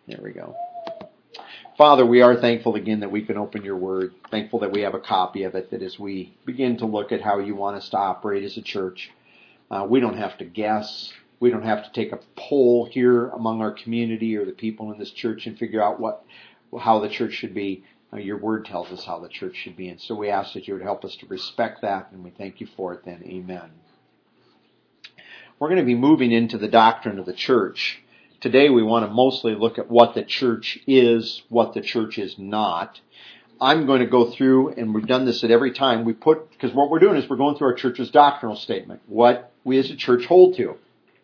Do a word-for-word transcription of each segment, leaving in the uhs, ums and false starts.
There we go. Father, we are thankful again that we can open your word. Thankful that we have a copy of it, that as we begin to look at how you want us to operate as a church, uh, we don't have to guess. We don't have to take a poll here among our community or the people in this church and figure out what how the church should be. Uh, your word tells us how the church should be. And so we ask that you would help us to respect that, and we thank you for it then. Amen. We're going to be moving into the doctrine of the church. Today we want to mostly look at what the church is, what the church is not. I'm going to go through, and we've done this at every time, we put, because what we're doing is we're going through our church's doctrinal statement, what we as a church hold to.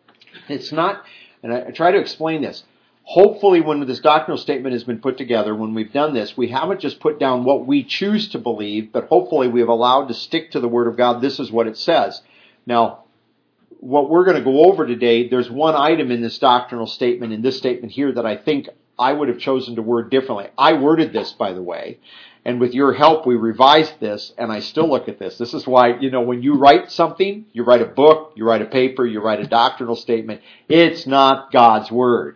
It's not, and I, I try to explain this, hopefully when this doctrinal statement has been put together, when we've done this, we haven't just put down what we choose to believe, but hopefully we have allowed to stick to the Word of God. This is what it says. Now, what we're going to go over today, there's one item in this doctrinal statement, in this statement here, that I think I would have chosen to word differently. I worded this, by the way, and with your help, we revised this, and I still look at this. This is why, you know, when you write something, you write a book, you write a paper, you write a doctrinal statement, it's not God's Word.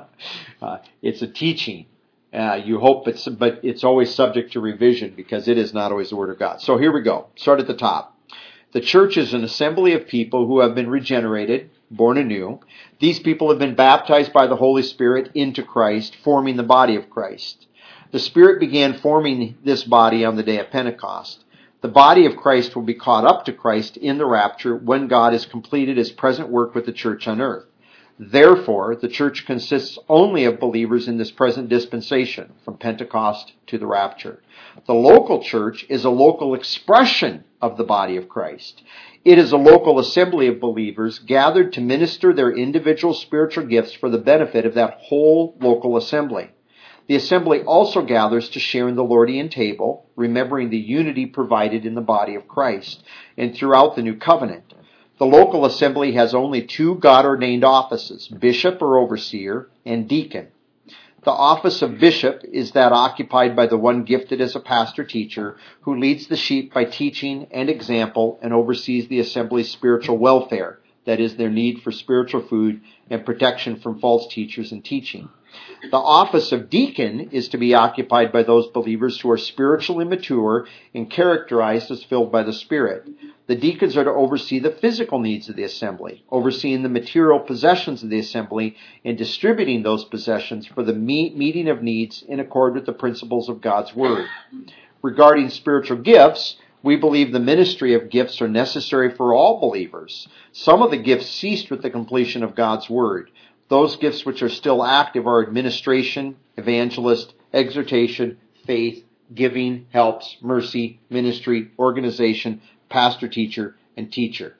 uh, it's a teaching. Uh, you hope it's, but it's always subject to revision because it is not always the Word of God. So here we go. Start at the top. The church is an assembly of people who have been regenerated, born anew. These people have been baptized by the Holy Spirit into Christ, forming the body of Christ. The Spirit began forming this body on the day of Pentecost. The body of Christ will be caught up to Christ in the rapture when God has completed his present work with the church on earth. Therefore, the church consists only of believers in this present dispensation, from Pentecost to the rapture. The local church is a local expression of the body of Christ. It is a local assembly of believers gathered to minister their individual spiritual gifts for the benefit of that whole local assembly. The assembly also gathers to share in the Lordian table, remembering the unity provided in the body of Christ and throughout the new covenant. The local assembly has only two God-ordained offices, bishop or overseer, and deacon. The office of bishop is that occupied by the one gifted as a pastor-teacher who leads the sheep by teaching and example and oversees the assembly's spiritual welfare, that is, their need for spiritual food and protection from false teachers and teaching. The office of deacon is to be occupied by those believers who are spiritually mature and characterized as filled by the Spirit. The deacons are to oversee the physical needs of the assembly, overseeing the material possessions of the assembly, and distributing those possessions for the meeting of needs in accord with the principles of God's Word. Regarding spiritual gifts, we believe the ministry of gifts are necessary for all believers. Some of the gifts ceased with the completion of God's Word. Those gifts which are still active are administration, evangelist, exhortation, faith, giving, helps, mercy, ministry, organization, pastor, teacher, and teacher.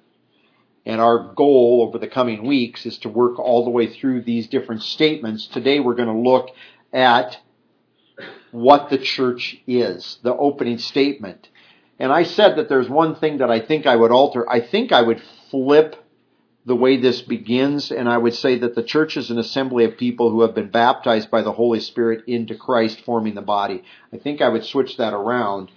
And our goal over the coming weeks is to work all the way through these different statements. Today we're going to look at what the church is, the opening statement. And I said that there's one thing that I think I would alter. I think I would flip the way this begins, and I would say that the church is an assembly of people who have been baptized by the Holy Spirit into Christ, forming the body. I think I would switch that around.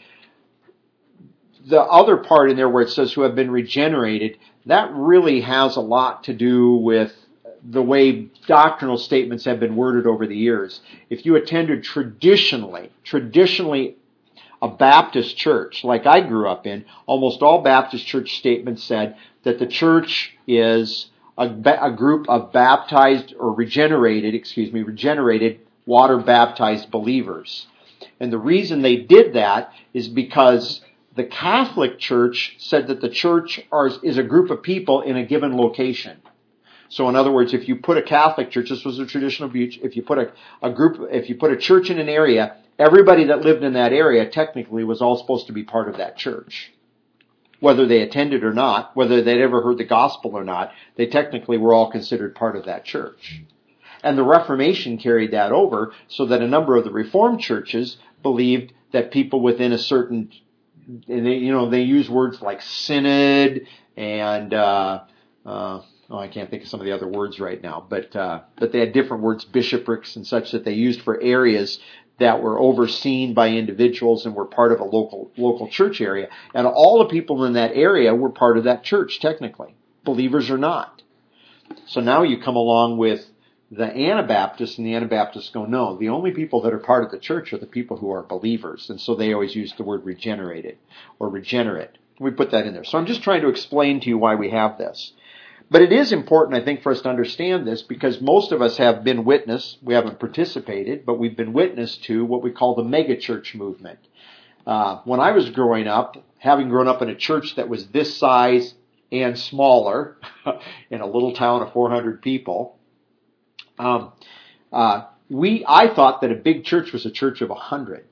The other part in there where it says who have been regenerated, that really has a lot to do with the way doctrinal statements have been worded over the years. If you attended traditionally, traditionally a Baptist church, like I grew up in, almost all Baptist church statements said that the church is a, a group of baptized or regenerated, excuse me, regenerated, water-baptized believers. And the reason they did that is because the Catholic Church said that the church are, is a group of people in a given location. So in other words, if you put a Catholic church, this was a traditional view, if you put a, a group, if you put a church in an area, everybody that lived in that area technically was all supposed to be part of that church. Whether they attended or not, whether they'd ever heard the gospel or not, they technically were all considered part of that church. And the Reformation carried that over so that a number of the Reformed churches believed that people within a certain, and they, you know, they use words like synod and, uh, uh, oh, I can't think of some of the other words right now, but, uh, but they had different words, bishoprics and such, that they used for areas that were overseen by individuals and were part of a local local church area. And all the people in that area were part of that church, technically, believers or not. So now you come along with The Anabaptists and the Anabaptists go, no, the only people that are part of the church are the people who are believers. And so they always use the word regenerated or regenerate. We put that in there. So I'm just trying to explain to you why we have this. But it is important, I think, for us to understand this because most of us have been witness. We haven't participated, but we've been witness to what we call the megachurch movement. Uh, when I was growing up, having grown up in a church that was this size and smaller in a little town of four hundred people, Um, uh, we, I thought that a big church was a church of a hundred.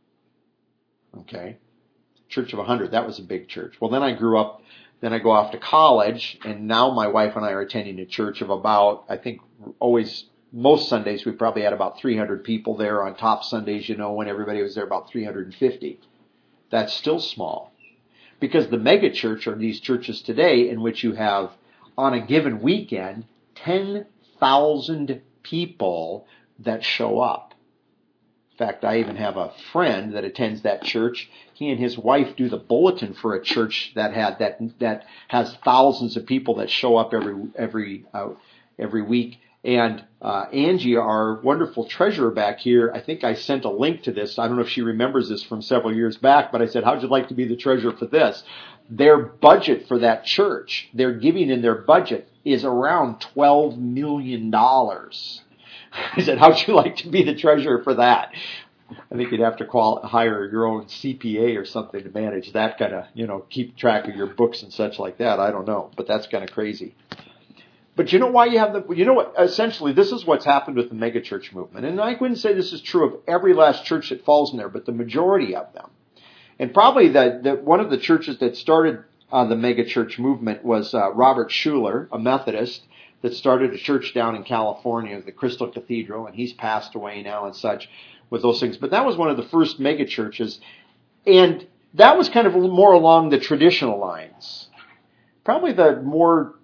Okay. Church of a hundred. That was a big church. Well, then I grew up, then I go off to college, and now my wife and I are attending a church of about, I think always, most Sundays we probably had about three hundred people there. On top Sundays, you know, when everybody was there, about three hundred fifty. That's still small. Because the mega church are these churches today in which you have, on a given weekend, ten thousand people that show up. In fact, I even have a friend that attends that church. He and his wife do the bulletin for a church that had that that has thousands of people that show up every every uh, every week. And uh, Angie, our wonderful treasurer back here, I think I sent a link to this. I don't know if she remembers this from several years back, but I said, how'd you like to be the treasurer for this? Their budget for that church, their giving in their budget is around twelve million dollars. I said, how'd you like to be the treasurer for that? I think you'd have to quali- hire your own C P A or something to manage that kind of, you know, keep track of your books and such like that. I don't know, but that's kind of crazy. But you know why you have the, you know what, essentially this is what's happened with the megachurch movement. And I wouldn't say this is true of every last church that falls in there, but the majority of them. And probably the, the one of the churches that started uh, the megachurch movement was uh, Robert Schuller, a Methodist, that started a church down in California, the Crystal Cathedral, and he's passed away now and such with those things. But that was one of the first megachurches, and that was kind of more along the traditional lines. Probably the more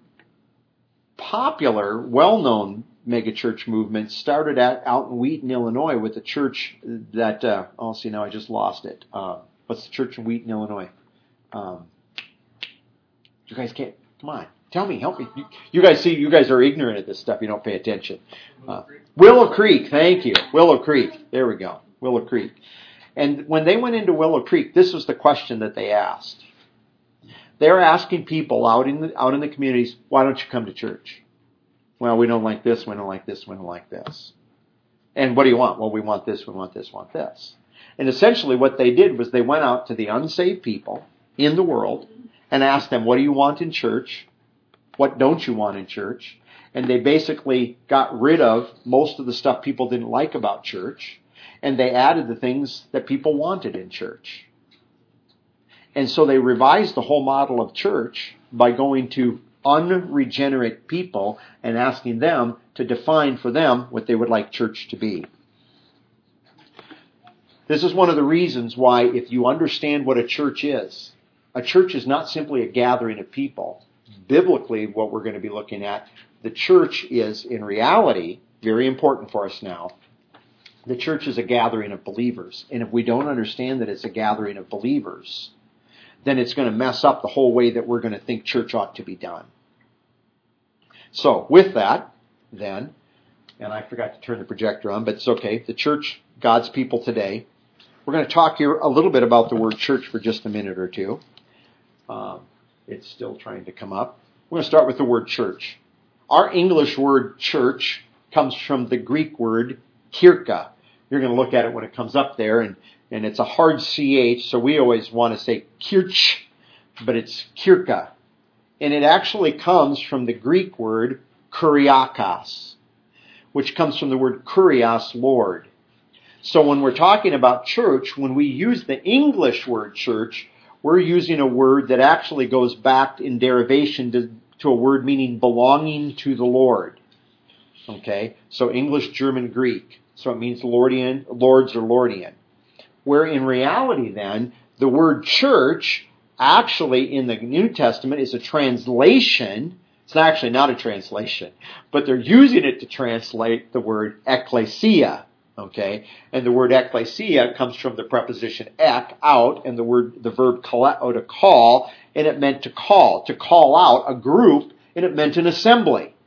popular, well-known megachurch movement started at, out in Wheaton, Illinois, with a church that, uh, oh, see, now I just lost it. Uh, what's the church in Wheaton, Illinois? Um, you guys can't, come on, tell me, help me. You, you guys see, you guys are ignorant of this stuff. You don't pay attention. Uh, Willow Creek, thank you. Willow Creek. There we go. Willow Creek. And when they went into Willow Creek, this was the question that they asked. They're asking people out in the, out in the communities, why don't you come to church? Well, we don't like this, we don't like this, we don't like this. And what do you want? Well, we want this, we want this, we want this. And essentially what they did was they went out to the unsaved people in the world and asked them, what do you want in church? What don't you want in church? And they basically got rid of most of the stuff people didn't like about church, and they added the things that people wanted in church. And so they revised the whole model of church by going to unregenerate people and asking them to define for them what they would like church to be. This is one of the reasons why, if you understand what a church is, a church is not simply a gathering of people. Biblically, what we're going to be looking at, the church is, in reality, very important for us now, the church is a gathering of believers. And if we don't understand that it's a gathering of believers, then it's going to mess up the whole way that we're going to think church ought to be done. So, with that, then, and I forgot to turn the projector on, but it's okay, the church, God's people today, we're going to talk here a little bit about the word church for just a minute or two. Um, it's still trying to come up. We're going to start with the word church. Our English word church comes from the Greek word kirka. You're going to look at it when it comes up there, and And it's a hard C H, so we always want to say kirch, but it's kirka. And it actually comes from the Greek word kuriakos, which comes from the word kurios, Lord. So when we're talking about church, when we use the English word church, we're using a word that actually goes back in derivation to, to a word meaning belonging to the Lord. Okay? So English, German, Greek. So it means Lordian, Lords or Lordian. Where in reality then, the word church actually in the New Testament is a translation. It's not actually not a translation, but they're using it to translate the word ecclesia. Okay? And the word ecclesia comes from the preposition ek, out, and the word, the verb kaleo, to call, and it meant to call. To call out a group, and it meant an assembly.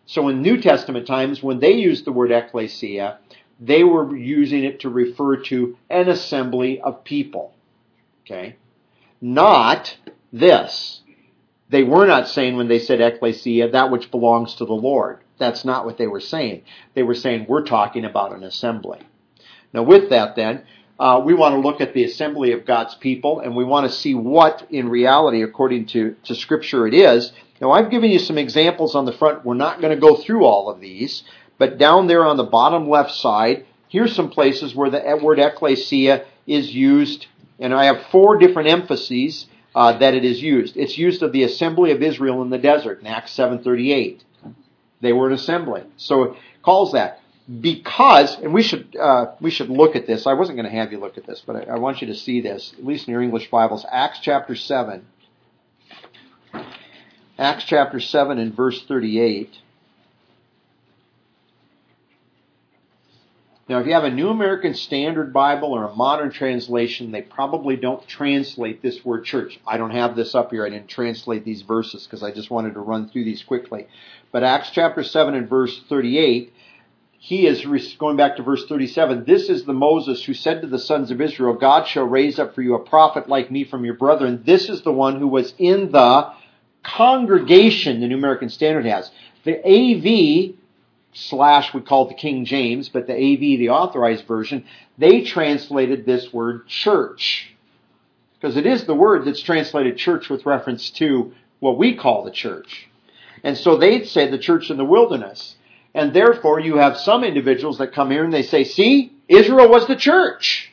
So in New Testament times, when they used the word ecclesia, they were using it to refer to an assembly of people. Okay? Not this. They were not saying when they said ecclesia, that which belongs to the Lord. That's not what they were saying. They were saying, we're talking about an assembly. Now with that then, uh, we want to look at the assembly of God's people, and we want to see what in reality, according to, to Scripture, it is. Now I've given you some examples on the front. We're not going to go through all of these, but down there on the bottom left side, here's some places where the word ecclesia is used, and I have four different emphases uh, that it is used. It's used of the assembly of Israel in the desert in Acts seven thirty-eight. They were an assembly. So it calls that. Because, and we should uh, we should look at this. I wasn't going to have you look at this, but I, I want you to see this, at least in your English Bibles. Acts chapter seven. Acts chapter seven and verse thirty-eight. Now, if you have a New American Standard Bible or a modern translation, they probably don't translate this word church. I don't have this up here. I didn't translate these verses because I just wanted to run through these quickly. But Acts chapter seven and verse thirty-eight, he is, going back to verse thirty-seven, this is the Moses who said to the sons of Israel, God shall raise up for you a prophet like me from your brethren. This is the one who was in the congregation, the New American Standard has. The A V slash, we call it the King James, but the A V, the Authorized Version, they translated this word church. Because it is the word that's translated church with reference to what we call the church. And so they'd say the church in the wilderness. And therefore you have some individuals that come here and they say, see, Israel was the church.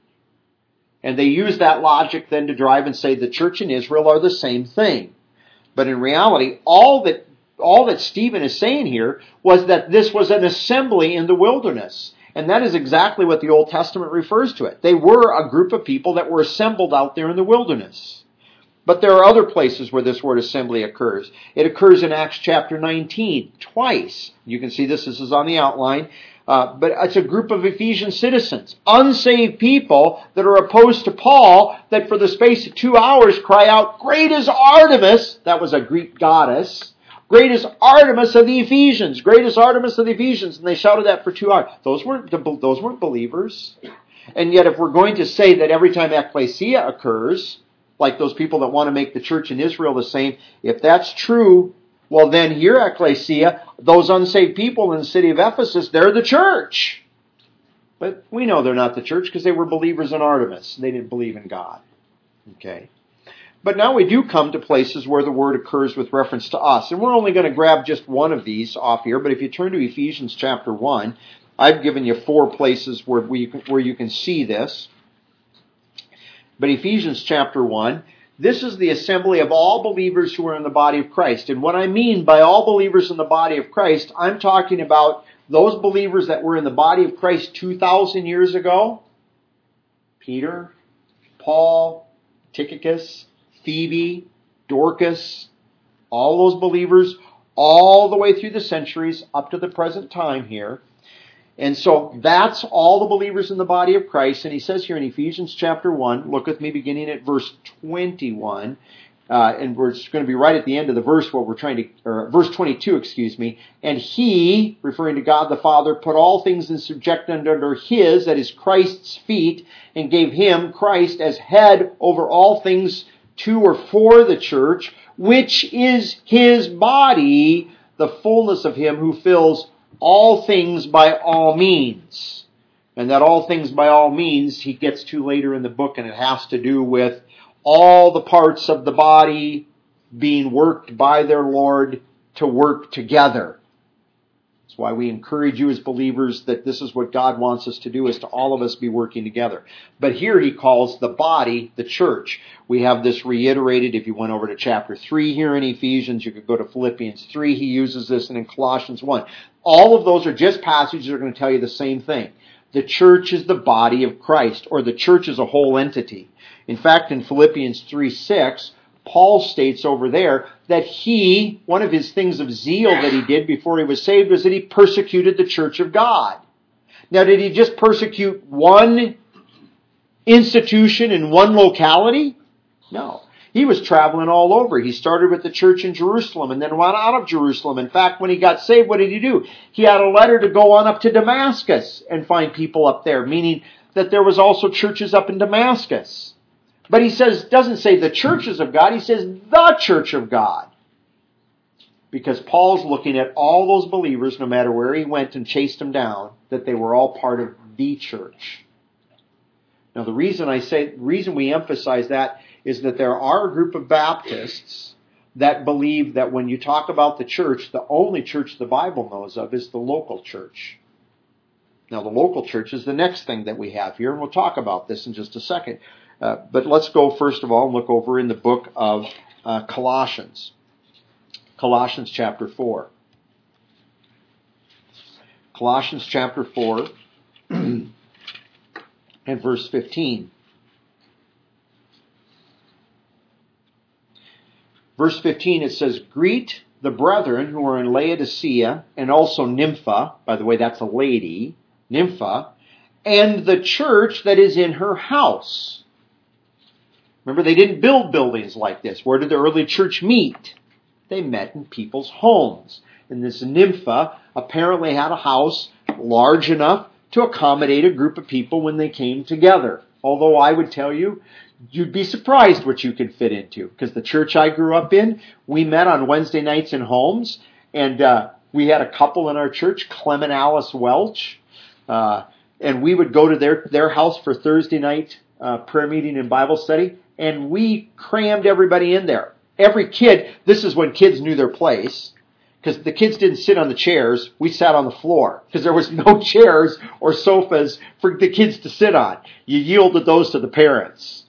And they use that logic then to drive and say the church and Israel are the same thing. But in reality, all that all that Stephen is saying here was that this was an assembly in the wilderness. And that is exactly what the Old Testament refers to it. They were a group of people that were assembled out there in the wilderness. But there are other places where this word assembly occurs. It occurs in Acts chapter nineteen, twice. You can see this, this is on the outline. Uh, but it's a group of Ephesian citizens, unsaved people that are opposed to Paul, that for the space of two hours cry out, great is Artemis, that was a Greek goddess, great is Artemis of the Ephesians, great is Artemis of the Ephesians, and they shouted that for two hours. Those weren't, those weren't believers. And yet if we're going to say that every time ecclesia occurs, like those people that want to make the church in Israel the same, if that's true, well then here ecclesia, those unsaved people in the city of Ephesus, they're the church. But we know they're not the church because they were believers in Artemis. They didn't believe in God. Okay. But now we do come to places where the word occurs with reference to us. And we're only going to grab just one of these off here. But if you turn to Ephesians chapter one, I've given you four places where, we, where you can see this. But Ephesians chapter one, this is the assembly of all believers who are in the body of Christ. And what I mean by all believers in the body of Christ, I'm talking about those believers that were in the body of Christ two thousand years ago. Peter, Paul, Tychicus, Phoebe, Dorcas, all those believers, all the way through the centuries up to the present time here. And so that's all the believers in the body of Christ. And he says here in Ephesians chapter one, look with me beginning at verse twenty-one. Uh, and we're just going to be right at the end of the verse where we're trying to, or verse twenty-two, excuse me. And he, referring to God the Father, put all things in subjection under his, that is Christ's feet, and gave him, Christ, as head over all things to or for the church, which is his body, the fullness of him who fills all things by all means. And that all things by all means he gets to later in the book, and it has to do with all the parts of the body being worked by their Lord to work together. That's why we encourage you as believers that this is what God wants us to do, is to all of us be working together. But here he calls the body the church. We have this reiterated. If you went over to chapter three here in Ephesians, you could go to Philippians three. He uses this, and in Colossians one. All of those are just passages that are going to tell you the same thing. The church is the body of Christ, or the church is a whole entity. In fact, in Philippians three six, Paul states over there that he, one of his things of zeal that he did before he was saved was that he persecuted the church of God. Now, did he just persecute one institution in one locality? No. He was traveling all over. He started with the church in Jerusalem and then went out of Jerusalem. In fact, when he got saved, what did he do? He had a letter to go on up to Damascus and find people up there, meaning that there was also churches up in Damascus. But he says, doesn't say the churches of God, he says the church of God. Because Paul's looking at all those believers, no matter where he went and chased them down, that they were all part of the church. Now the reason I say, the reason we emphasize that is that there are a group of Baptists that believe that when you talk about the church, the only church the Bible knows of is the local church. Now the local church is the next thing that we have here, and we'll talk about this in just a second. Uh, but let's go first of all and look over in the book of uh, Colossians. Colossians chapter four. Colossians chapter four and verse fifteen. Verse fifteen, it says, "Greet the brethren who are in Laodicea, and also Nympha," by the way, that's a lady, Nympha, "and the church that is in her house." Remember, they didn't build buildings like this. Where did the early church meet? They met in people's homes. And this Nympha apparently had a house large enough to accommodate a group of people when they came together. Although I would tell you, you'd be surprised what you can fit into. Because the church I grew up in, we met on Wednesday nights in homes. And uh, we had a couple in our church, Clem and Alice Welch. Uh, and we would go to their, their house for Thursday night uh, prayer meeting and Bible study. And we crammed everybody in there. Every kid, this is when kids knew their place. Because the kids didn't sit on the chairs, we sat on the floor. Because there was no chairs or sofas for the kids to sit on. You yielded those to the parents.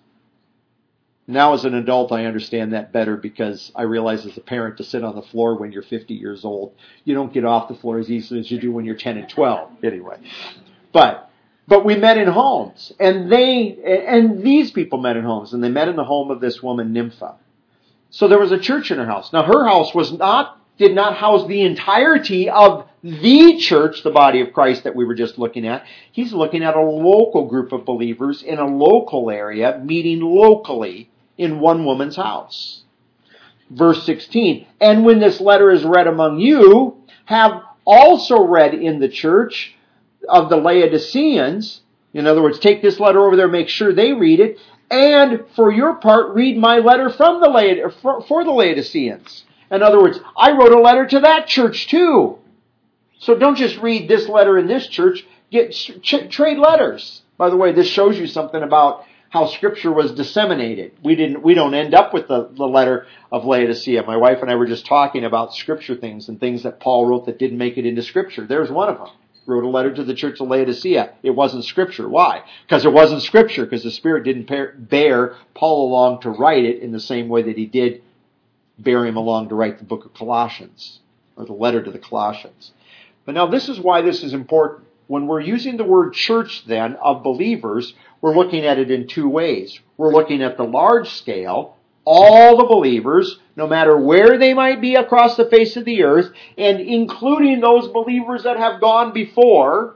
Now as an adult, I understand that better because I realize as a parent to sit on the floor when you're fifty years old, you don't get off the floor as easily as you do when you're ten and twelve. Anyway. But, but we met in homes. And they, and these people met in homes. And they met in the home of this woman, Nympha. So there was a church in her house. Now her house was not, did not house the entirety of the church, the body of Christ that we were just looking at. He's looking at a local group of believers in a local area, meeting locally in one woman's house. Verse sixteen, "And when this letter is read among you, have also read in the church of the Laodiceans," in other words, take this letter over there, make sure they read it, "and for your part, read my letter from the Laod- for, for the Laodiceans." In other words, I wrote a letter to that church too. So don't just read this letter in this church, get ch- trade letters. By the way, this shows you something about how Scripture was disseminated. We didn't, we don't end up with the, the letter of Laodicea. My wife and I were just talking about Scripture things and things that Paul wrote that didn't make it into Scripture. There's one of them. Wrote a letter to the church of Laodicea. It wasn't Scripture. Why? Because it wasn't Scripture, because the Spirit didn't bear Paul along to write it in the same way that he did bear him along to write the book of Colossians, or the letter to the Colossians. But now this is why this is important. When we're using the word church then of believers, we're looking at it in two ways. We're looking at the large scale, all the believers, no matter where they might be across the face of the earth, and including those believers that have gone before.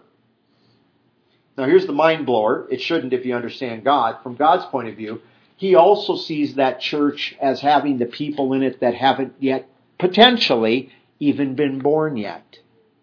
Now here's the mind blower. It shouldn't if you understand God. From God's point of view, He also sees that church as having the people in it that haven't yet, potentially, even been born yet.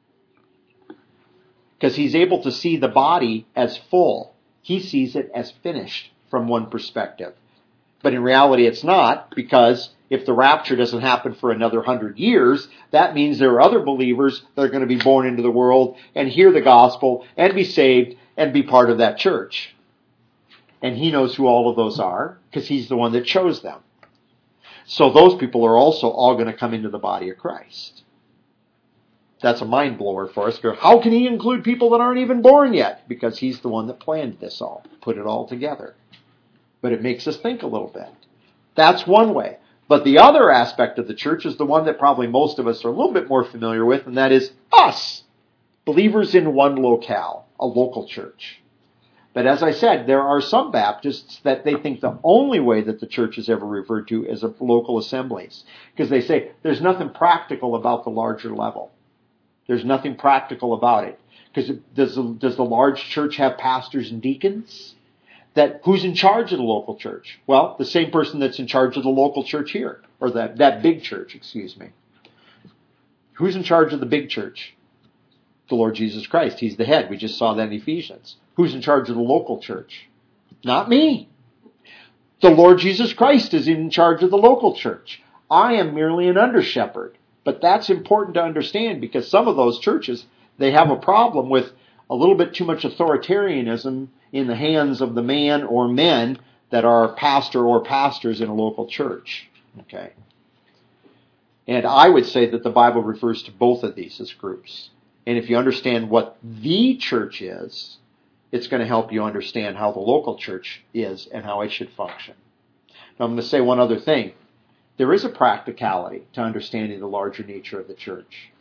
Because He's able to see the body as full. He sees it as finished from one perspective. But in reality it's not, because if the rapture doesn't happen for another hundred years, that means there are other believers that are going to be born into the world and hear the gospel and be saved and be part of that church. And He knows who all of those are, because He's the one that chose them. So those people are also all going to come into the body of Christ. That's a mind blower for us. How can He include people that aren't even born yet? Because He's the one that planned this all, put it all together. But it makes us think a little bit. That's one way. But the other aspect of the church is the one that probably most of us are a little bit more familiar with, and that is us. Believers in one locale, a local church. But as I said, there are some Baptists that they think the only way that the church is ever referred to is of local assemblies. Because they say there's nothing practical about the larger level. There's nothing practical about it. Because does the, does the large church have pastors and deacons? that who's in charge of the local church? Well, the same person that's in charge of the local church here, or that, that big church, excuse me. Who's in charge of the big church? The Lord Jesus Christ. He's the head. We just saw that in Ephesians. Who's in charge of the local church? Not me. The Lord Jesus Christ is in charge of the local church. I am merely an under-shepherd. But that's important to understand, because some of those churches, they have a problem with a little bit too much authoritarianism in the hands of the man or men that are pastor or pastors in a local church. Okay. And I would say that the Bible refers to both of these as groups. And if you understand what the church is, it's going to help you understand how the local church is and how it should function. Now, I'm going to say one other thing. There is a practicality to understanding the larger nature of the church.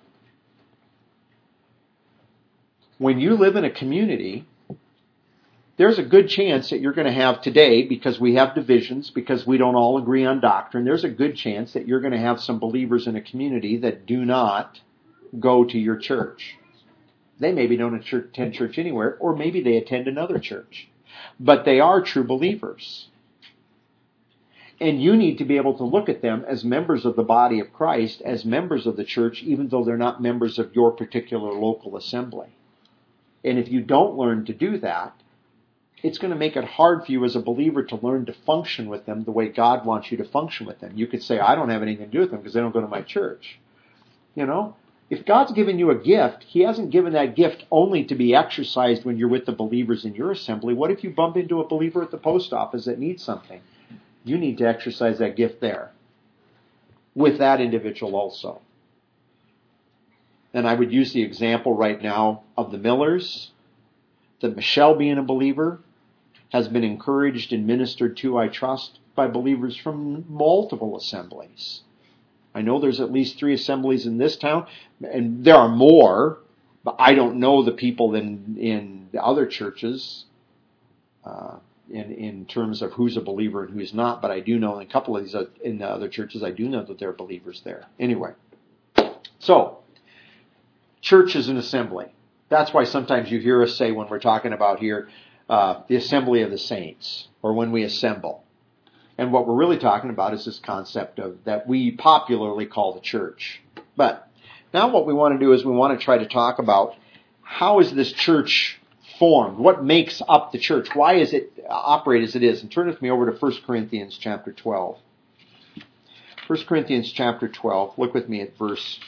When you live in a community, there's a good chance that you're going to have today, because we have divisions, because we don't all agree on doctrine, there's a good chance that you're going to have some believers in a community that do not go to your church. They maybe don't attend church anywhere, or maybe they attend another church. But they are true believers. And you need to be able to look at them as members of the body of Christ, as members of the church, even though they're not members of your particular local assembly. And if you don't learn to do that, it's going to make it hard for you as a believer to learn to function with them the way God wants you to function with them. You could say, I don't have anything to do with them because they don't go to my church. You know, if God's given you a gift, He hasn't given that gift only to be exercised when you're with the believers in your assembly. What if you bump into a believer at the post office that needs something? You need to exercise that gift there with that individual also. And I would use the example right now of the Millers, that Michelle, being a believer, has been encouraged and ministered to, I trust, by believers from multiple assemblies. I know there's at least three assemblies in this town, and there are more, but I don't know the people in, in the other churches uh, in, in terms of who's a believer and who's not, but I do know in a couple of these in the other churches, I do know that there are believers there. Anyway, so church is an assembly. That's why sometimes you hear us say when we're talking about here, uh, the assembly of the saints, or when we assemble. And what we're really talking about is this concept of that we popularly call the church. But now what we want to do is we want to try to talk about how is this church formed? What makes up the church? Why is it operate as it is? And turn with me over to First Corinthians chapter twelve. First Corinthians chapter twelve. Look with me at verse,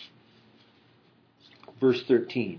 verse thirteen.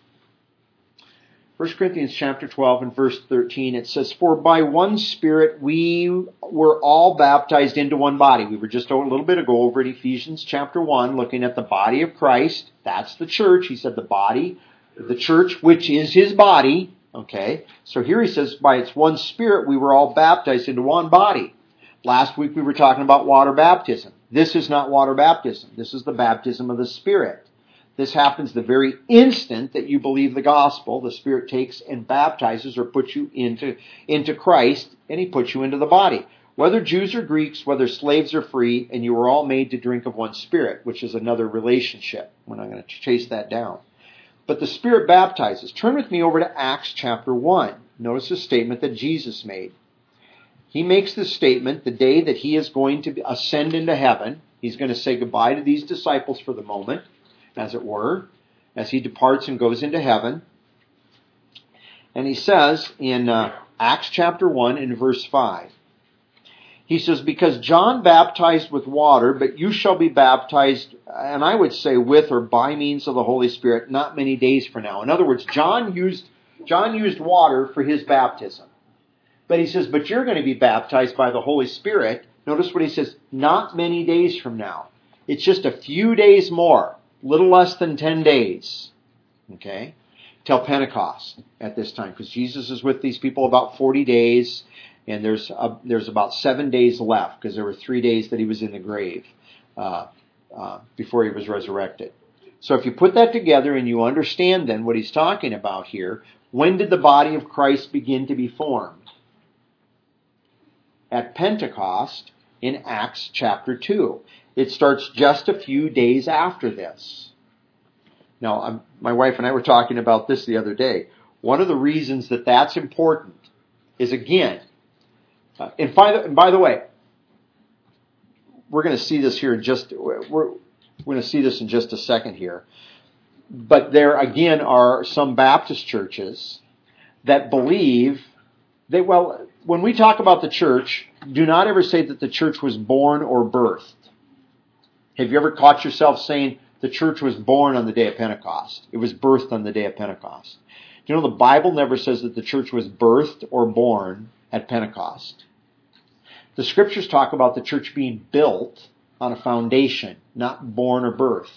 First Corinthians chapter twelve and verse thirteen, it says, For by one Spirit we were all baptized into one body. We were just a little bit ago over in Ephesians chapter one, looking at the body of Christ. That's the church. He said the body, the church, which is His body. Okay, so here he says, by its one Spirit we were all baptized into one body. Last week we were talking about water baptism. This is not water baptism. This is the baptism of the Spirit. This happens the very instant that you believe the gospel. The Spirit takes and baptizes or puts you into, into Christ, and He puts you into the body. Whether Jews or Greeks, whether slaves or free, and you were all made to drink of one Spirit, which is another relationship. We're not going to chase that down. But the Spirit baptizes. Turn with me over to Acts chapter one. Notice the statement that Jesus made. He makes this statement the day that He is going to ascend into heaven. He's going to say goodbye to these disciples for the moment, as it were, as He departs and goes into heaven. And He says in uh, Acts chapter one in verse five, He says, because John baptized with water, but you shall be baptized, and I would say with or by means of the Holy Spirit, not many days from now. In other words, John used, John used water for his baptism. But he says, but you're going to be baptized by the Holy Spirit. Notice what he says, not many days from now. It's just a few days more. Little less than ten days, okay, till Pentecost at this time, because Jesus is with these people about forty days, and there's a, there's about seven days left, because there were three days that He was in the grave uh, uh, before He was resurrected. So if you put that together and you understand then what He's talking about here, when did the body of Christ begin to be formed? At Pentecost in Acts chapter two. It starts just a few days after this. Now, I'm, my wife and I were talking about this the other day. One of the reasons that that's important is, again, Uh, and, by the, and by the way, we're going to see this here in just, we're, we're going to see this in just a second here. But there again are some Baptist churches that believe that, well, when we talk about the church, do not ever say that the church was born or birthed. Have you ever caught yourself saying the church was born on the day of Pentecost? It was birthed on the day of Pentecost. Do you know the Bible never says that the church was birthed or born at Pentecost? The scriptures talk about the church being built on a foundation, not born or birthed.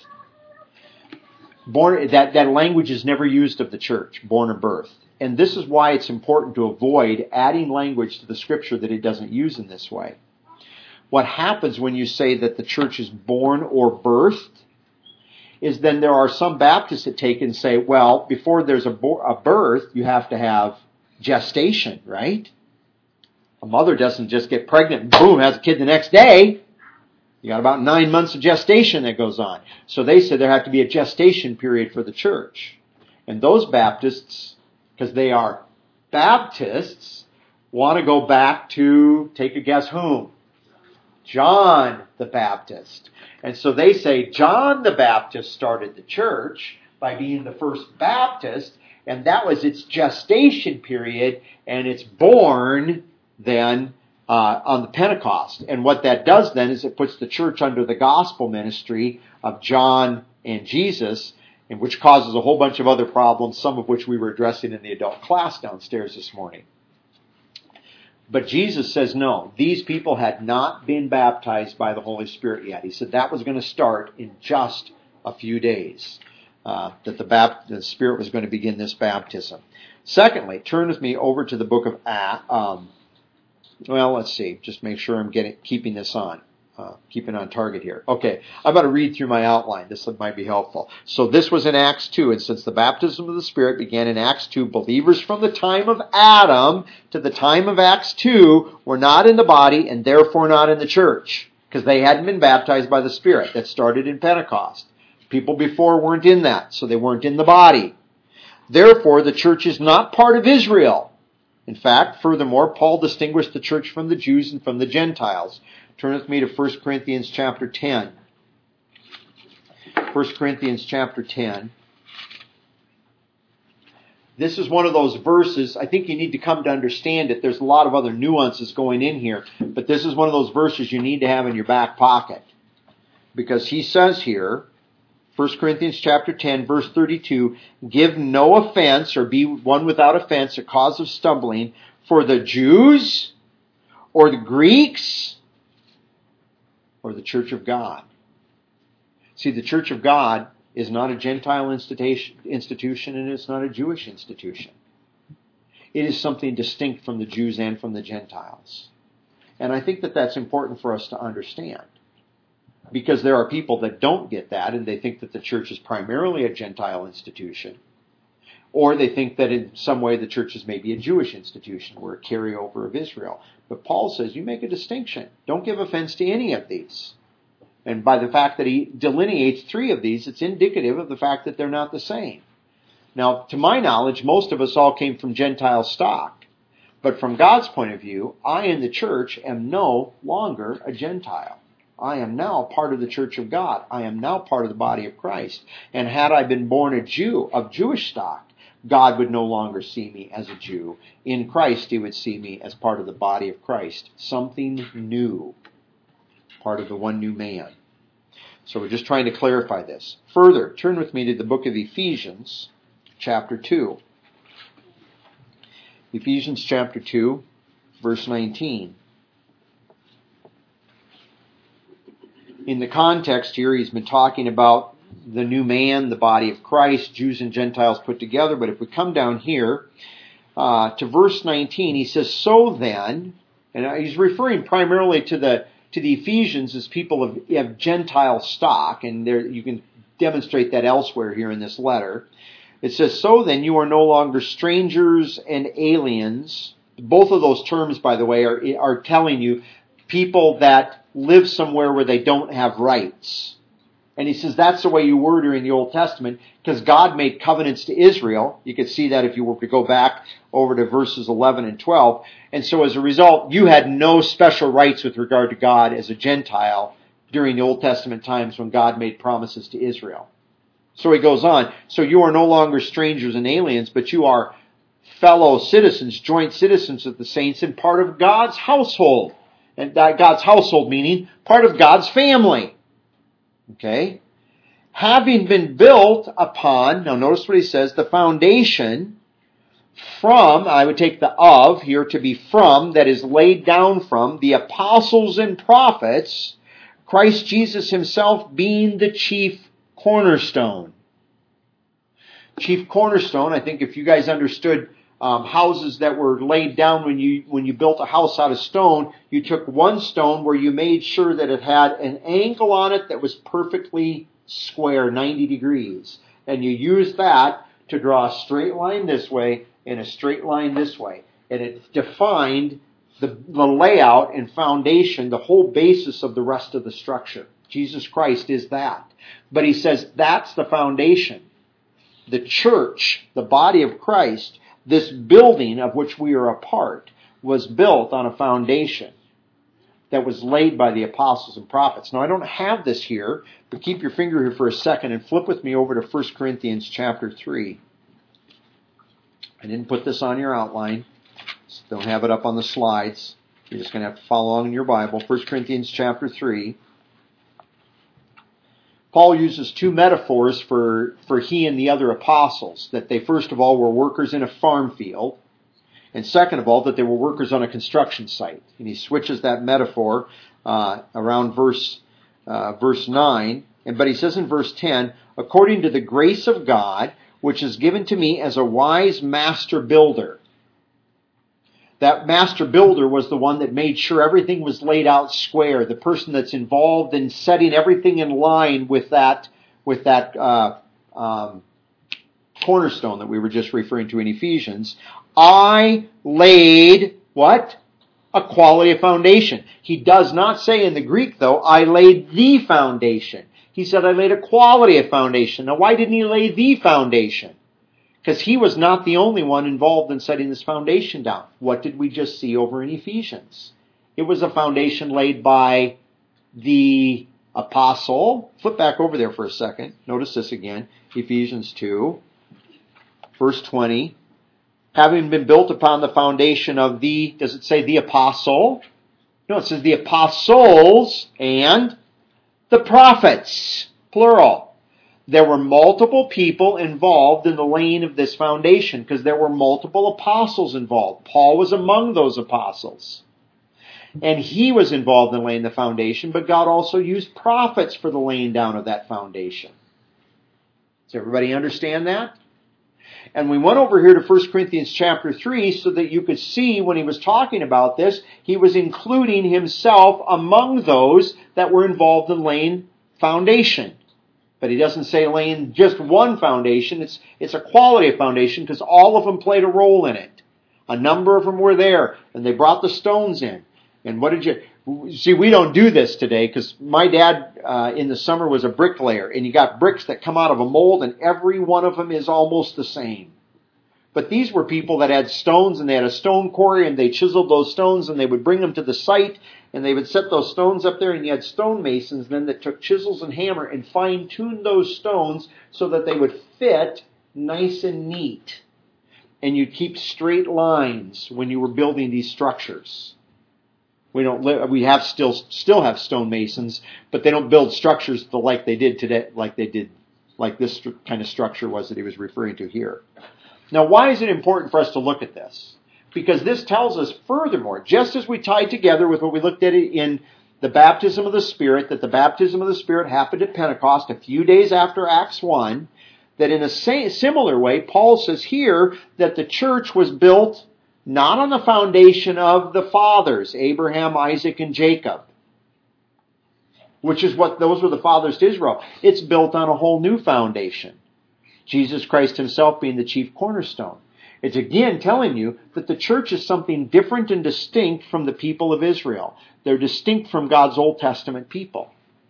Born, that, that language is never used of the church, born or birthed. And this is why it's important to avoid adding language to the scripture that it doesn't use in this way. What happens when you say that the church is born or birthed is then there are some Baptists that take and say, well, before there's a, bo- a birth, you have to have gestation, right? A mother doesn't just get pregnant and boom, has a kid the next day. You got about nine months of gestation that goes on. So they said there have to be a gestation period for the church. And those Baptists, because they are Baptists, want to go back to, take a guess whom? John the Baptist. And so they say John the Baptist started the church by being the first Baptist, and that was its gestation period, and it's born then uh, on the Pentecost. And what that does then is it puts the church under the gospel ministry of John and Jesus, and which causes a whole bunch of other problems, some of which we were addressing in the adult class downstairs this morning. But Jesus says, no, these people had not been baptized by the Holy Spirit yet. He said that was going to start in just a few days, uh, that the, Bapt- the Spirit was going to begin this baptism. Secondly, turn with me over to the book of Acts. Um, well, let's see, just make sure I'm getting keeping this on. Uh, keeping on target here. Okay, I'm going to read through my outline. This might be helpful. So this was in Acts two, and since the baptism of the Spirit began in Acts two, believers from the time of Adam to the time of Acts two were not in the body and therefore not in the church, because they hadn't been baptized by the Spirit. That started in Pentecost. People before weren't in that, so they weren't in the body. Therefore, the church is not part of Israel. In fact, furthermore, Paul distinguished the church from the Jews and from the Gentiles. Turn with me to First Corinthians chapter ten. First Corinthians chapter ten. This is one of those verses, I think you need to come to understand it. There's a lot of other nuances going in here, but this is one of those verses you need to have in your back pocket. Because he says here, First Corinthians chapter ten, verse thirty-two, give no offense or be one without offense, a cause of stumbling, for the Jews or the Greeks or the church of God. See, the church of God is not a Gentile institution, institution and it's not a Jewish institution. It is something distinct from the Jews and from the Gentiles. And I think that that's important for us to understand. Because there are people that don't get that and they think that the church is primarily a Gentile institution. Or they think that in some way the church is maybe a Jewish institution. We're a carryover of Israel. But Paul says you make a distinction. Don't give offense to any of these. And by the fact that he delineates three of these, it's indicative of the fact that they're not the same. Now, to my knowledge, most of us all came from Gentile stock. But from God's point of view, I in the church am no longer a Gentile. I am now part of the church of God. I am now part of the body of Christ. And had I been born a Jew, of Jewish stock, God would no longer see me as a Jew. In Christ, he would see me as part of the body of Christ. Something new. Part of the one new man. So we're just trying to clarify this. Further, turn with me to the book of Ephesians, chapter two. Ephesians chapter two, verse nineteen. In the context here, he's been talking about the new man, the body of Christ, Jews and Gentiles put together. But if we come down here uh, to verse nineteen, he says, so then, and he's referring primarily to the to the Ephesians as people of, of Gentile stock, and there you can demonstrate that elsewhere here in this letter. It says, so then you are no longer strangers and aliens. Both of those terms, by the way, are, are telling you people that live somewhere where they don't have rights. And he says that's the way you were during the Old Testament, because God made covenants to Israel. You could see that if you were to go back over to verses eleven and twelve. And so as a result, you had no special rights with regard to God as a Gentile during the Old Testament times when God made promises to Israel. So he goes on, so you are no longer strangers and aliens, but you are fellow citizens, joint citizens of the saints, and part of God's household. And that God's household meaning part of God's family. Okay? Having been built upon, now notice what he says, the foundation from, I would take the of here to be from, that is laid down from, the apostles and prophets, Christ Jesus himself being the chief cornerstone. Chief cornerstone, I think if you guys understood um, houses that were laid down when you when you built a house out of stone, you took one stone where you made sure that it had an angle on it that was perfectly square, ninety degrees. And you used that to draw a straight line this way and a straight line this way. And it defined the, the layout and foundation, the whole basis of the rest of the structure. Jesus Christ is that. But he says that's the foundation. The church, the body of Christ, this building of which we are a part, was built on a foundation that was laid by the apostles and prophets. Now, I don't have this here, but keep your finger here for a second and flip with me over to First Corinthians chapter three. I didn't put this on your outline. So don't have it up on the slides. You're just going to have to follow along in your Bible. First Corinthians chapter three. Paul uses two metaphors for, for he and the other apostles, that they first of all were workers in a farm field, and second of all that they were workers on a construction site. And he switches that metaphor uh, around verse uh, verse nine, and but he says in verse ten, according to the grace of God, which is given to me as a wise master builder. That master builder was the one that made sure everything was laid out square. The person that's involved in setting everything in line with that, with that uh, um, cornerstone that we were just referring to in Ephesians. I laid what? A quality of foundation. He does not say in the Greek, though, I laid the foundation. He said I laid a quality of foundation. Now, why didn't he lay the foundation? Because he was not the only one involved in setting this foundation down. What did we just see over in Ephesians? It was a foundation laid by the apostle. Flip back over there for a second. Notice this again. Ephesians two, verse twenty. Having been built upon the foundation of the, does it say the apostle? No, it says the apostles and the prophets, plural. There were multiple people involved in the laying of this foundation because there were multiple apostles involved. Paul was among those apostles. And he was involved in laying the foundation, but God also used prophets for the laying down of that foundation. Does everybody understand that? And we went over here to First Corinthians chapter three so that you could see when he was talking about this, he was including himself among those that were involved in laying foundation. But he doesn't say laying just one foundation. It's, it's a quality of foundation because all of them played a role in it. A number of them were there, and they brought the stones in. And what did you... See, we don't do this today because my dad uh, in the summer was a bricklayer, and you got bricks that come out of a mold, and every one of them is almost the same. But these were people that had stones, and they had a stone quarry, and they chiseled those stones, and they would bring them to the site, and they would set those stones up there, and you had stonemasons then that took chisels and hammer and fine-tuned those stones so that they would fit nice and neat. And you'd keep straight lines when you were building these structures. We don't live, we have still still have stonemasons, but they don't build structures the like they did today, like they did, like this kind of structure was that he was referring to here. Now, why is it important for us to look at this? Because this tells us furthermore, just as we tied together with what we looked at in the baptism of the Spirit, that the baptism of the Spirit happened at Pentecost a few days after Acts one, that in a similar way, Paul says here that the church was built not on the foundation of the fathers, Abraham, Isaac, and Jacob, which is what those were the fathers to Israel. It's built on a whole new foundation. Jesus Christ himself being the chief cornerstone. It's again telling you that the church is something different and distinct from the people of Israel. They're distinct from God's Old Testament people.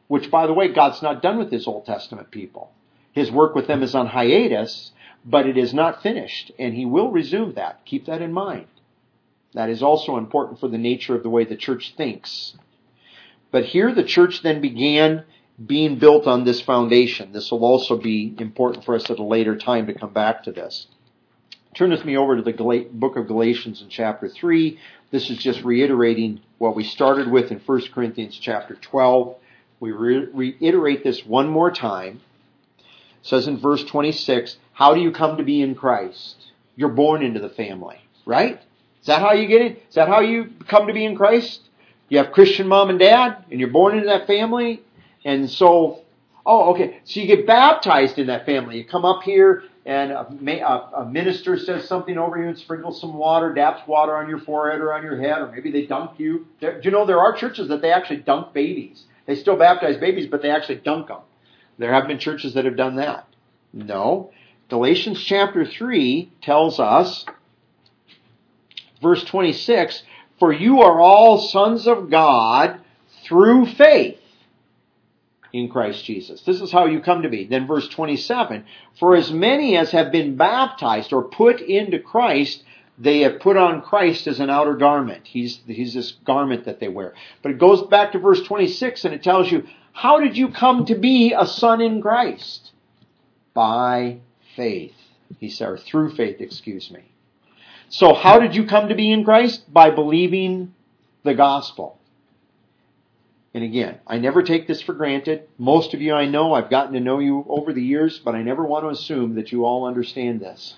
which, by the way, God's not done with his Old Testament people. His work with them is on hiatus, but it is not finished, and he will resume that. Keep that in mind. That is also important for the nature of the way the church thinks. But here the church then began being built on this foundation. This will also be important for us at a later time to come back to this. Turn with me over to the Gal- book of Galatians in chapter three. This is just reiterating what we started with in First Corinthians chapter twelve. We re- reiterate this one more time. It says in verse twenty-six, how do you come to be in Christ? You're born into the family, right? Is that how you get it? Is that how you come to be in Christ? You have Christian mom and dad, and you're born into that family. And so, oh, okay. So you get baptized in that family. You come up here, and a, a minister says something over you and sprinkles some water, dabs water on your forehead or on your head, or maybe they dunk you. There, do you know there are churches that they actually dunk babies? They still baptize babies, but they actually dunk them. There have been churches that have done that. No. Galatians chapter three tells us, verse twenty-six, for you are all sons of God through faith in Christ Jesus. This is how you come to be. Then verse twenty-seven, for as many as have been baptized or put into Christ, they have put on Christ as an outer garment. He's, he's this garment that they wear. But it goes back to verse twenty-six and it tells you, how did you come to be a son in Christ? By faith. He said, or through faith, excuse me. So how did you come to be in Christ? By believing the gospel. And again, I never take this for granted. Most of you I know, I've gotten to know you over the years, but I never want to assume that you all understand this.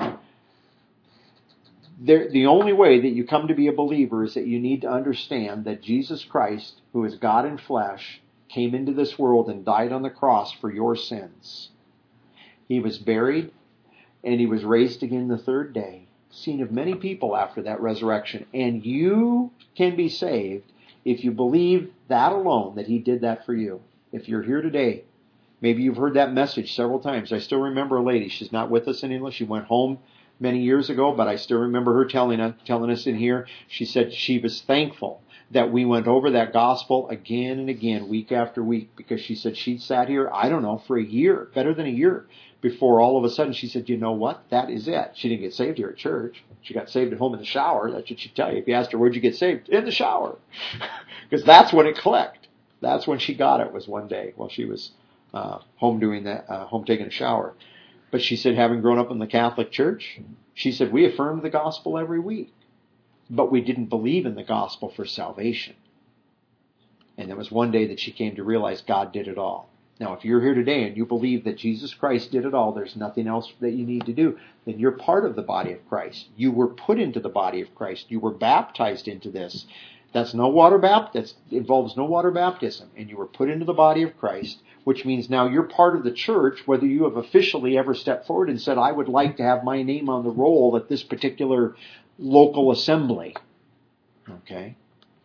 There, the only way that you come to be a believer is that you need to understand that Jesus Christ, who is God in flesh, came into this world and died on the cross for your sins. He was buried, and he was raised again the third day, seen of many people after that resurrection. And you can be saved if you believe that alone, that he did that for you. If you're here today, maybe you've heard that message several times. I still remember a lady. She's not with us anymore. She went home many years ago, but I still remember her telling us, telling us in here. She said she was thankful that we went over that gospel again and again, week after week, because she said she'd sat here, I don't know, for a year, better than a year, before all of a sudden she said, you know what, that is it. She didn't get saved here at church. She got saved at home in the shower. That's what she'd tell you. If you asked her, where'd you get saved? In the shower. Because that's when it clicked. That's when she got it, was one day while she was uh, home doing that, uh, home taking a shower. But she said, having grown up in the Catholic Church, she said, we affirmed the gospel every week. But we didn't believe in the gospel for salvation. And there was one day that she came to realize God did it all. Now, if you're here today and you believe that Jesus Christ did it all, there's nothing else that you need to do, then you're part of the body of Christ. You were put into the body of Christ. You were baptized into this. That's no water baptism. That involves no water baptism. And you were put into the body of Christ, which means now you're part of the church, whether you have officially ever stepped forward and said, I would like to have my name on the roll at this particular local assembly. Okay?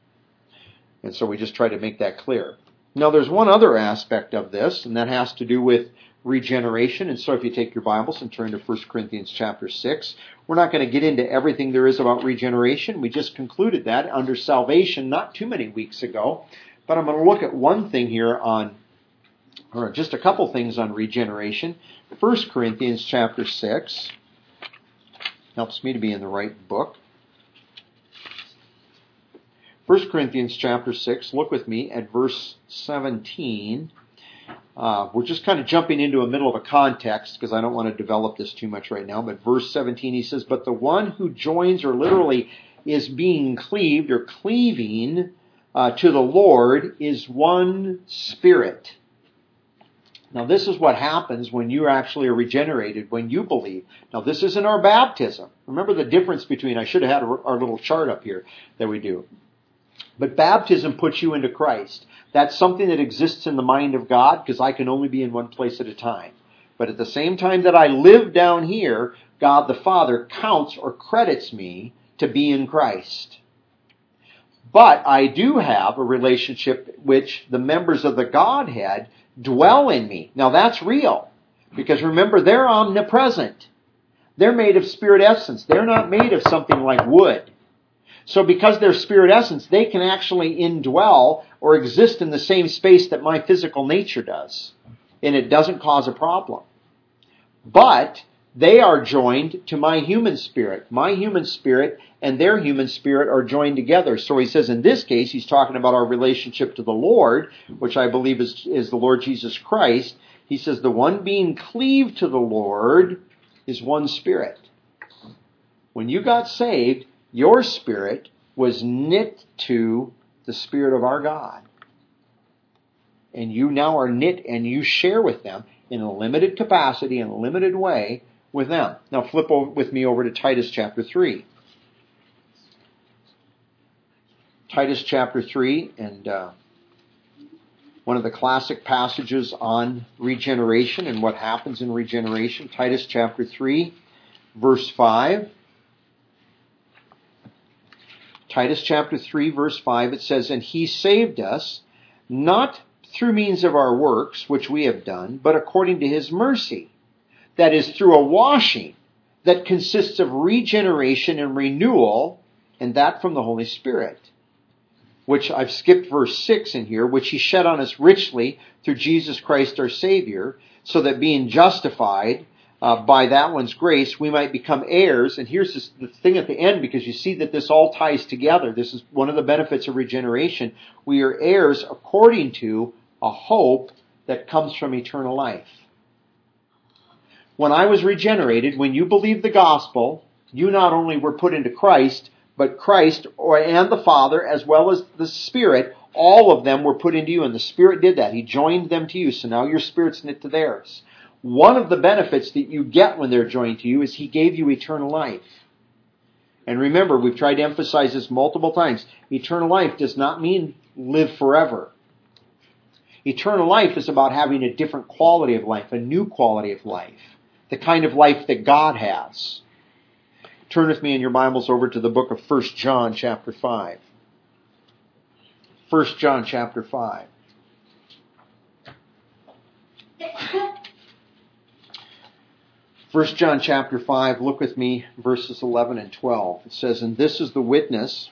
And so we just try to make that clear. Now there's one other aspect of this, and that has to do with regeneration. And so if you take your Bibles and turn to First Corinthians chapter six, we're not going to get into everything there is about regeneration. We just concluded that under salvation not too many weeks ago. But I'm going to look at one thing here on, or just a couple things on regeneration. First Corinthians chapter six helps me to be in the right book. First Corinthians chapter six, look with me at verse seventeen. Uh, we're just kind of jumping into a middle of a context because I don't want to develop this too much right now. But verse seventeen, he says, but the one who joins, or literally is being cleaved or cleaving uh, to the Lord, is one spirit. Now this is what happens when you actually are regenerated, when you believe. Now this isn't our baptism. Remember the difference between, I should have had our little chart up here that we do. But baptism puts you into Christ. That's something that exists in the mind of God, because I can only be in one place at a time. But at the same time that I live down here, God the Father counts or credits me to be in Christ. But I do have a relationship which the members of the Godhead dwell in me. Now that's real. Because remember, they're omnipresent. They're made of spirit essence. They're not made of something like wood. So because they're spirit essence, they can actually indwell or exist in the same space that my physical nature does. And it doesn't cause a problem. But they are joined to my human spirit. My human spirit and their human spirit are joined together. So he says in this case, he's talking about our relationship to the Lord, which I believe is, is the Lord Jesus Christ. He says the one being cleaved to the Lord is one spirit. When you got saved, your spirit was knit to the Spirit of our God. And you now are knit and you share with them in a limited capacity, in a limited way with them. Now flip over with me over to Titus chapter three. Titus chapter three, and uh, one of the classic passages on regeneration and what happens in regeneration. Titus chapter three, verse five. Titus chapter three, verse five, it says, "And he saved us, not through means of our works, which we have done, but according to his mercy, that is, through a washing that consists of regeneration and renewal, and that from the Holy Spirit." Which I've skipped verse six in here, "which he shed on us richly through Jesus Christ our Savior, so that being justified uh, by that one's grace, we might become heirs." And here's this, the thing at the end, because you see that this all ties together. This is one of the benefits of regeneration. We are heirs according to a hope that comes from eternal life. When I was regenerated, when you believed the gospel, you not only were put into Christ, but Christ or and the Father, as well as the Spirit, all of them were put into you, and the Spirit did that. He joined them to you, so now your spirit's knit to theirs. One of the benefits that you get when they're joined to you is He gave you eternal life. And remember, we've tried to emphasize this multiple times. Eternal life does not mean live forever. Eternal life is about having a different quality of life, a new quality of life, the kind of life that God has. Turn with me in your Bibles over to the book of First John chapter five. First John chapter five. First John chapter five, look with me, verses eleven and twelve. It says, "And this is the witness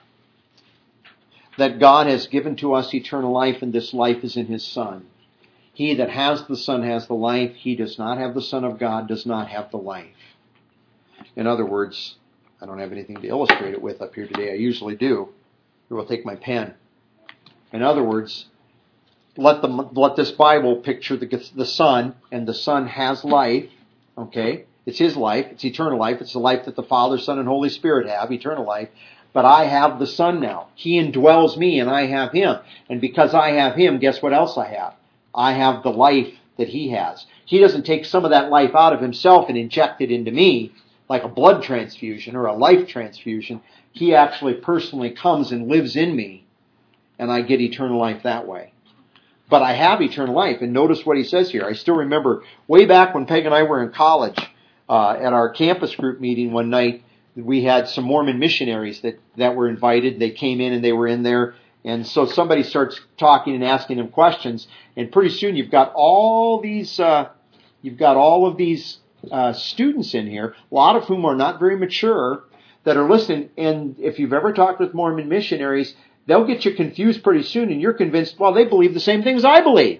that God has given to us eternal life, and this life is in His Son. He that has the Son has the life. He does not have the Son of God does not have the life." In other words, I don't have anything to illustrate it with up here today. I usually do. Here, I'll take my pen. In other words, let the let this Bible picture the, the Son, and the Son has life. Okay? It's His life. It's eternal life. It's the life that the Father, Son, and Holy Spirit have, eternal life. But I have the Son now. He indwells me, and I have Him. And because I have Him, guess what else I have? I have the life that He has. He doesn't take some of that life out of Himself and inject it into me, like a blood transfusion or a life transfusion. He actually personally comes and lives in me, and I get eternal life that way. But I have eternal life, and notice what he says here. I still remember way back when Peg and I were in college, uh, at our campus group meeting one night, we had some Mormon missionaries that, that were invited. They came in and they were in there, and so somebody starts talking and asking them questions, and pretty soon you've got all these, uh, you've got all of these Uh, students in here, a lot of whom are not very mature, that are listening. And if you've ever talked with Mormon missionaries, they'll get you confused pretty soon, and you're convinced, well, they believe the same things I believe.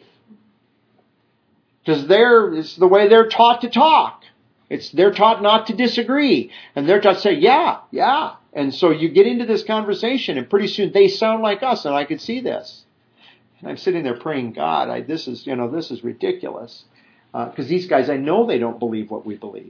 Because they're, it's the way they're taught to talk. It's, they're taught not to disagree. And they're taught to say, yeah, yeah. And so you get into this conversation, and pretty soon they sound like us, and I could see this. And I'm sitting there praying, God, I, this is, you know, this is ridiculous. Because uh, these guys, I know they don't believe what we believe.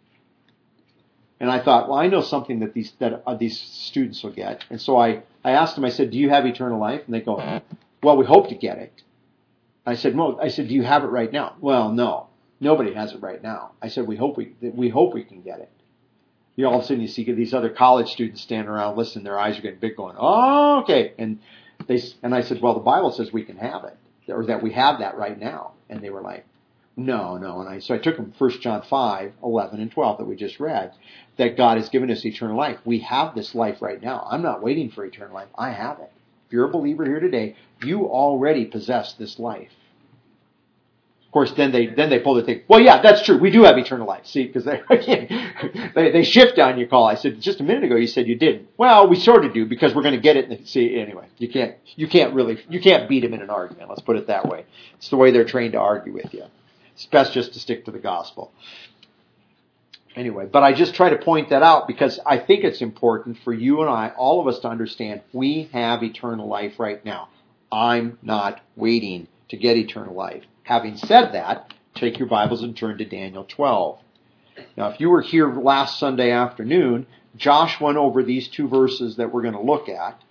And I thought, well, I know something that these that uh, these students will get. And so I, I asked them, I said, do you have eternal life? And they go, well, we hope to get it. I said, well, I said, do you have it right now? Well, no, nobody has it right now. I said, we hope we we hope we can get it. You know, all of a sudden you see these other college students standing around listening, their eyes are getting big going, oh, okay. And they and I said, well, the Bible says we can have it, or that we have that right now. And they were like, No, no. And I, so I took them First John five, eleven, and twelve that we just read, that God has given us eternal life. We have this life right now. I'm not waiting for eternal life. I have it. If you're a believer here today, you already possess this life. Of course, then they then they pull the thing. Well, yeah, that's true. We do have eternal life. See, because they, they they shift on your call. I said just a minute ago you said you didn't. Well, we sort of do because we're going to get it. See, anyway, you can't you can't really you can't beat them in an argument. Let's put it that way. It's the way they're trained to argue with you. It's best just to stick to the gospel. Anyway, but I just try to point that out because I think it's important for you and I, all of us, to understand we have eternal life right now. I'm not waiting to get eternal life. Having said that, take your Bibles and turn to Daniel twelve. Now, if you were here last Sunday afternoon, Josh went over these two verses that we're going to look at.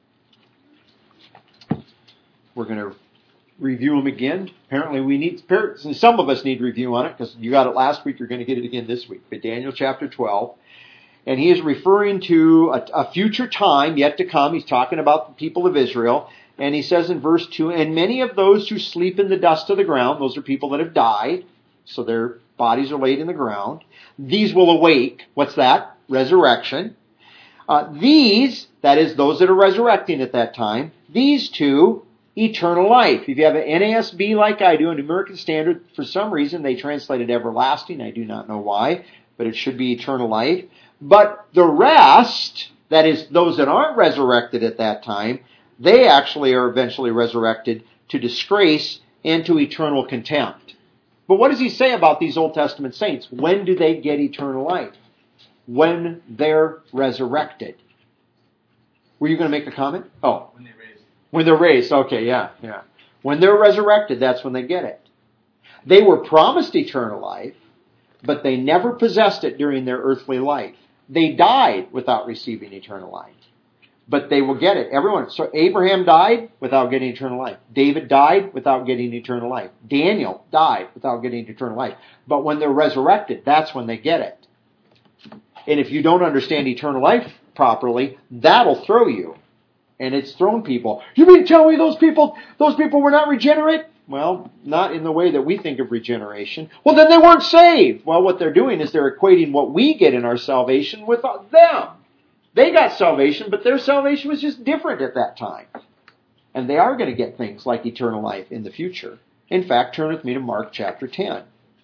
We're going to review them again. Apparently, we need some of us need review on it because you got it last week. You're going to get it again this week. But Daniel chapter twelve, and he is referring to a, a future time yet to come. He's talking about the people of Israel. And he says in verse two, and many of those who sleep in the dust of the ground, those are people that have died, so their bodies are laid in the ground. These will awake. What's that? Resurrection. Uh, these, that is those that are resurrecting at that time, these two, eternal life. If you have an N A S B like I do, an American Standard, for some reason they translated everlasting. I do not know why, but it should be eternal life. But the rest, that is those that aren't resurrected at that time, they actually are eventually resurrected to disgrace and to eternal contempt. But what does he say about these Old Testament saints? When do they get eternal life? When they're resurrected. Were you going to make a comment? Oh. When they're raised. When they're raised. Okay, yeah, yeah. When they're resurrected, that's when they get it. They were promised eternal life, but they never possessed it during their earthly life. They died without receiving eternal life. But they will get it. Everyone. So Abraham died without getting eternal life. David died without getting eternal life. Daniel died without getting eternal life. But when they're resurrected, that's when they get it. And if you don't understand eternal life properly, that'll throw you. And it's thrown people. You mean tell me those people, those people were not regenerate? Well, not in the way that we think of regeneration. Well, then they weren't saved. Well, what they're doing is they're equating what we get in our salvation with them. They got salvation, but their salvation was just different at that time. And they are going to get things like eternal life in the future. In fact, turn with me to Mark chapter ten.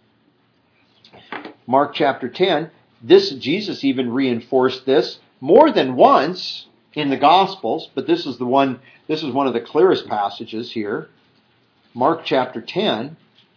Mark chapter ten, this Jesus even reinforced this more than once in the Gospels, but this is the one, this is one of the clearest passages here. Mark chapter ten.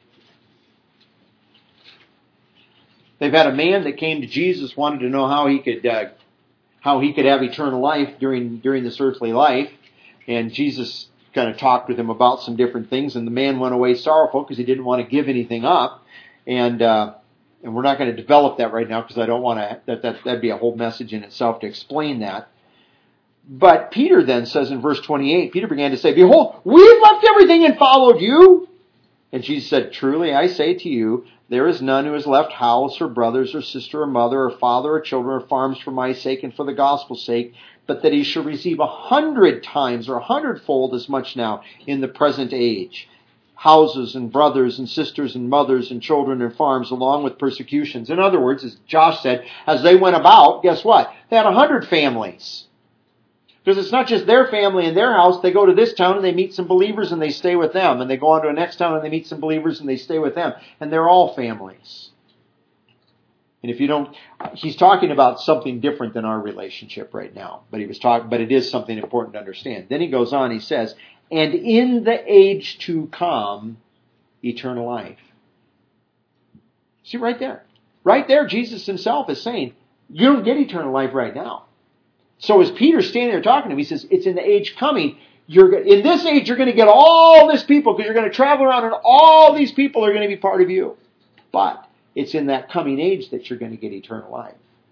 They've had a man that came to Jesus, wanted to know how he could uh, how he could have eternal life during during this earthly life. And Jesus kind of talked with him about some different things, and the man went away sorrowful because he didn't want to give anything up. And uh, and we're not going to develop that right now because I don't want to, that, that, that'd be a whole message in itself to explain that. But Peter then says in verse twenty-eight, Peter began to say, behold, we've left everything and followed you. And Jesus said, truly I say to you, there is none who has left house or brothers or sister or mother or father or children or farms for my sake and for the gospel's sake, but that he shall receive a hundred times or a hundredfold as much now in the present age. Houses and brothers and sisters and mothers and children and farms along with persecutions. In other words, as Josh said, as they went about, guess what? They had a hundred families. Because it's not just their family and their house. They go to this town and they meet some believers and they stay with them. And they go on to a next town and they meet some believers and they stay with them. And they're all families. And if you don't, he's talking about something different than our relationship right now. But he was talking, but it is something important to understand. Then he goes on, he says, and in the age to come, eternal life. See right there. Right there, Jesus himself is saying, you don't get eternal life right now. So as Peter's standing there talking to him, he says, it's in the age coming. You're in this age, you're going to get all this people because you're going to travel around and all these people are going to be part of you. But it's in that coming age that you're going to get eternal life.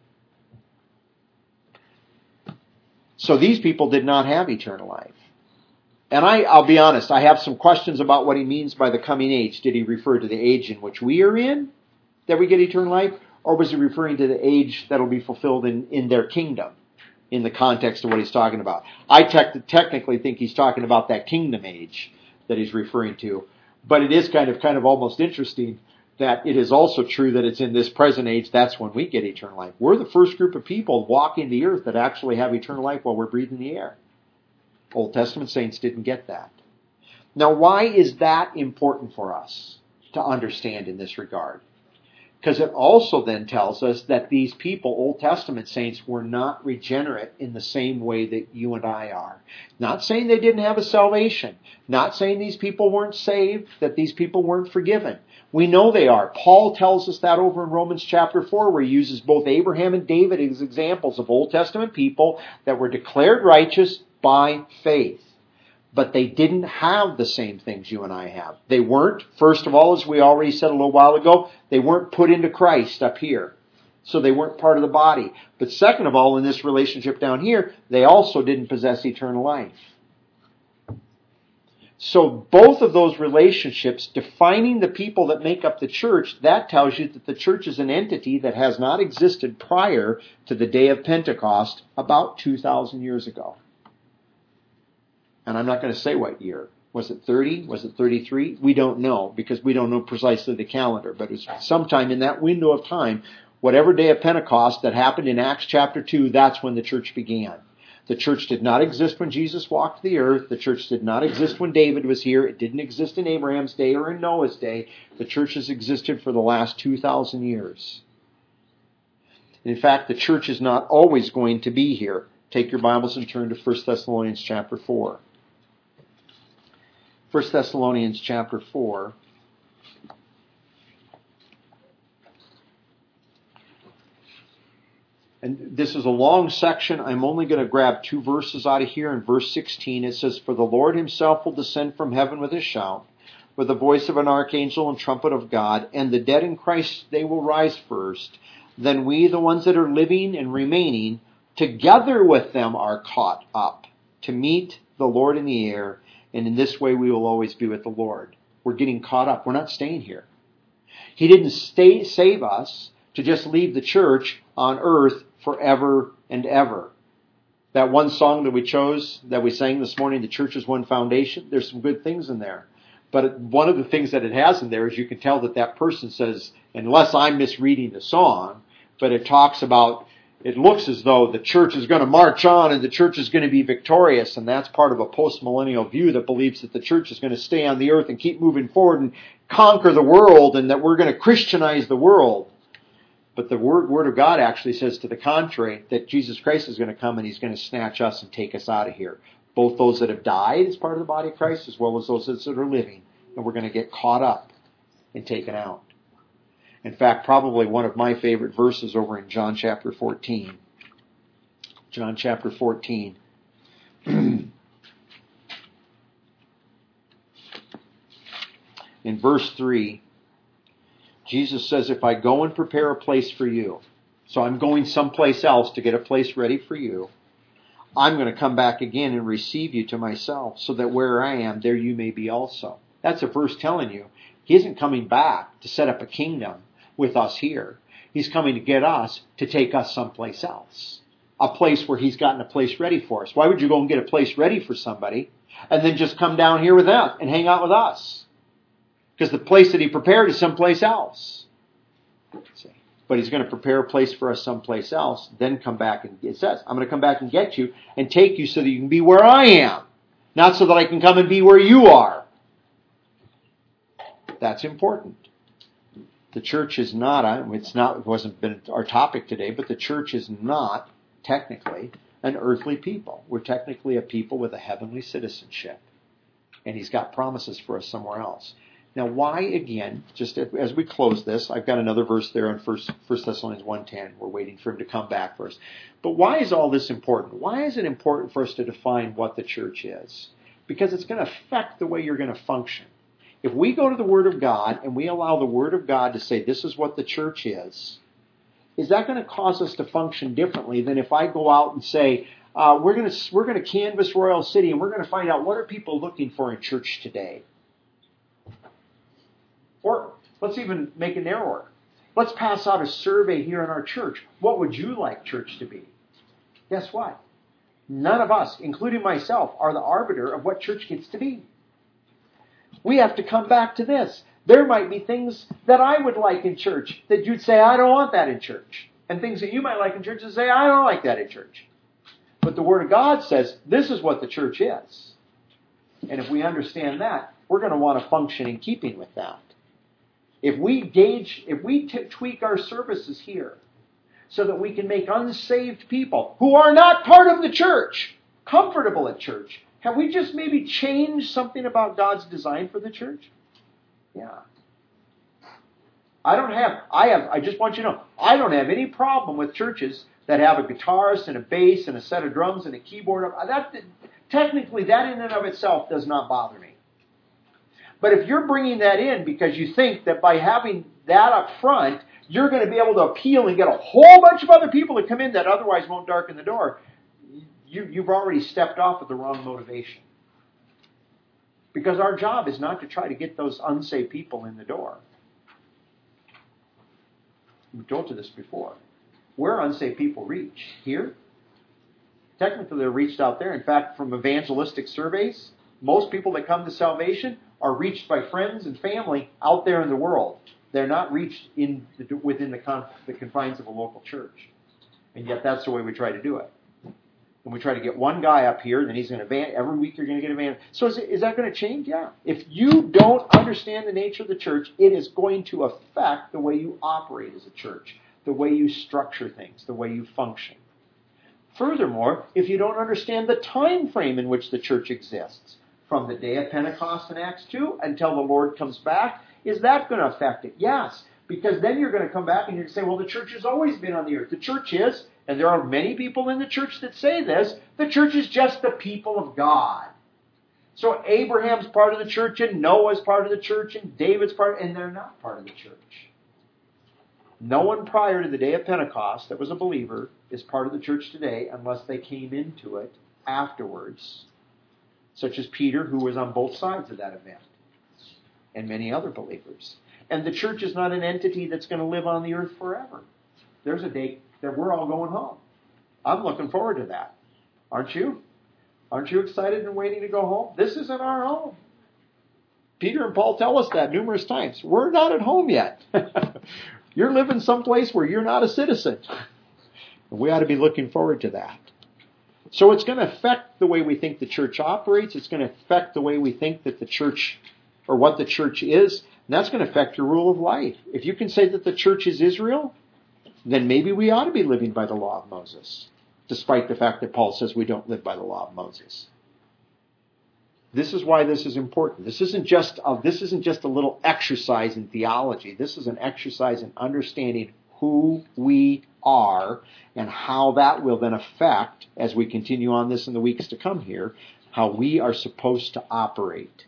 So these people did not have eternal life. And I, I'll be honest, I have some questions about what he means by the coming age. Did he refer to the age in which we are in, that we get eternal life? Or was he referring to the age that will be fulfilled in, in their kingdom? In the context of what he's talking about. I te- technically think he's talking about that kingdom age that he's referring to. But it is kind of kind of almost interesting that it is also true that it's in this present age, that's when we get eternal life. We're the first group of people walking the earth that actually have eternal life while we're breathing the air. Old Testament saints didn't get that. Now, why is that important for us? to understand in this regard. Because it also then tells us that these people, Old Testament saints, were not regenerate in the same way that you and I are. Not saying they didn't have a salvation. Not saying these people weren't saved, that these people weren't forgiven. We know they are. Paul tells us that over in Romans chapter four, where he uses both Abraham and David as examples of Old Testament people that were declared righteous by faith. But they didn't have the same things you and I have. They weren't, first of all, as we already said a little while ago, they weren't put into Christ up here. So they weren't part of the body. But second of all, in this relationship down here, they also didn't possess eternal life. So both of those relationships, defining the people that make up the church, that tells you that the church is an entity that has not existed prior to the day of Pentecost about two thousand years ago. And I'm not going to say what year. Was it thirty? Was it thirty-three? We don't know, because we don't know precisely the calendar. But it was sometime in that window of time, whatever day of Pentecost that happened in Acts chapter two, that's when the church began. The church did not exist when Jesus walked the earth. The church did not exist when David was here. It didn't exist in Abraham's day or in Noah's day. The church has existed for the last two thousand years. In fact, the church is not always going to be here. Take your Bibles and turn to First Thessalonians chapter four. First Thessalonians chapter four. And this is a long section. I'm only going to grab two verses out of here. In verse sixteen, it says, "For the Lord himself will descend from heaven with a shout, with the voice of an archangel and trumpet of God, and the dead in Christ, they will rise first. Then we, the ones that are living and remaining, together with them are caught up to meet the Lord in the air. And in this way we will always be with the Lord." We're getting caught up. We're not staying here. He didn't stay, save us to just leave the church on earth forever and ever. That one song that we chose, that we sang this morning, "The Church is One Foundation," there's some good things in there. But one of the things that it has in there is you can tell that that person says, unless I'm misreading the song, but it talks about, it looks as though the church is going to march on and the church is going to be victorious. And that's part of a post-millennial view that believes that the church is going to stay on the earth and keep moving forward and conquer the world, and that we're going to Christianize the world. But the word, word of God actually says to the contrary, that Jesus Christ is going to come and he's going to snatch us and take us out of here. Both those that have died as part of the body of Christ, as well as those that are living. And we're going to get caught up and taken out. In fact, probably one of my favorite verses over in John chapter fourteen. John chapter fourteen. In verse three, Jesus says, "If I go and prepare a place for you," so I'm going someplace else to get a place ready for you, "I'm going to come back again and receive you to myself, so that where I am, there you may be also." That's a verse telling you he isn't coming back to set up a kingdom with us here. He's coming to get us to take us someplace else. A place where he's gotten a place ready for us. Why would you go and get a place ready for somebody and then just come down here with us and hang out with us? Because the place that he prepared is someplace else. But he's going to prepare a place for us someplace else, then come back and, it says, "I'm going to come back and get you and take you so that you can be where I am. Not so that I can come and be where you are." That's important. The church is not, it's not, it wasn't been our topic today, but the church is not technically an earthly people. We're technically a people with a heavenly citizenship. And he's got promises for us somewhere else. Now, why, again, just as we close this, I've got another verse there in First Thessalonians one ten. We're waiting for him to come back first. But why is all this important? Why is it important for us to define what the church is? Because it's going to affect the way you're going to function. If we go to the Word of God and we allow the Word of God to say this is what the church is, is that going to cause us to function differently than if I go out and say, uh, we're going to we're going to canvass Royal City and we're going to find out what are people looking for in church today? Or let's even make it narrower. Let's pass out a survey here in our church. What would you like church to be? Guess what? None of us, including myself, are the arbiter of what church gets to be. We have to come back to this. There might be things that I would like in church that you'd say, I don't want that in church. And things that you might like in church that say, I don't like that in church. But the Word of God says, this is what the church is. And if we understand that, we're going to want to function in keeping with that. If we gauge, if we t- tweak our services here so that we can make unsaved people who are not part of the church comfortable at church, have we just maybe changed something about God's design for the church? Yeah. I don't have, I have, I just want you to know, I don't have any problem with churches that have a guitarist and a bass and a set of drums and a keyboard. That, technically, that in and of itself does not bother me. But if you're bringing that in because you think that by having that up front, you're going to be able to appeal and get a whole bunch of other people to come in that otherwise won't darken the door, you, you've already stepped off with the wrong motivation. Because our job is not to try to get those unsaved people in the door. We've told you this before. Where unsaved people reach? Here? Technically, they're reached out there. In fact, from evangelistic surveys, most people that come to salvation are reached by friends and family out there in the world. They're not reached in the, within the, conf, the confines of a local church. And yet that's the way we try to do it. And we try to get one guy up here, and then he's going to van. Every week you're going to get a van. So is, it, is that going to change? Yeah. If you don't understand the nature of the church, it is going to affect the way you operate as a church, the way you structure things, the way you function. Furthermore, if you don't understand the time frame in which the church exists, from the day of Pentecost in Acts two until the Lord comes back, is that going to affect it? Yes. Because then you're going to come back and you're going to say, well, the church has always been on the earth. The church is, and there are many people in the church that say this, the church is just the people of God. So Abraham's part of the church, and Noah's part of the church, and David's part, and they're not part of the church. No one prior to the day of Pentecost that was a believer is part of the church today unless they came into it afterwards, such as Peter, who was on both sides of that event, and many other believers. And the church is not an entity that's going to live on the earth forever. There's a day that we're all going home. I'm looking forward to that. Aren't you? Aren't you excited and waiting to go home? This isn't our home. Peter and Paul tell us that numerous times. We're not at home yet. You're living someplace where you're not a citizen. We ought to be looking forward to that. So it's going to affect the way we think the church operates. It's going to affect the way we think that the church, or what the church is. And that's going to affect your rule of life. If you can say that the church is Israel, then maybe we ought to be living by the law of Moses, despite the fact that Paul says we don't live by the law of Moses. This is why this is important. This isn't just a, this isn't just a little exercise in theology. This is an exercise in understanding who we are and how that will then affect, as we continue on this in the weeks to come here, how we are supposed to operate.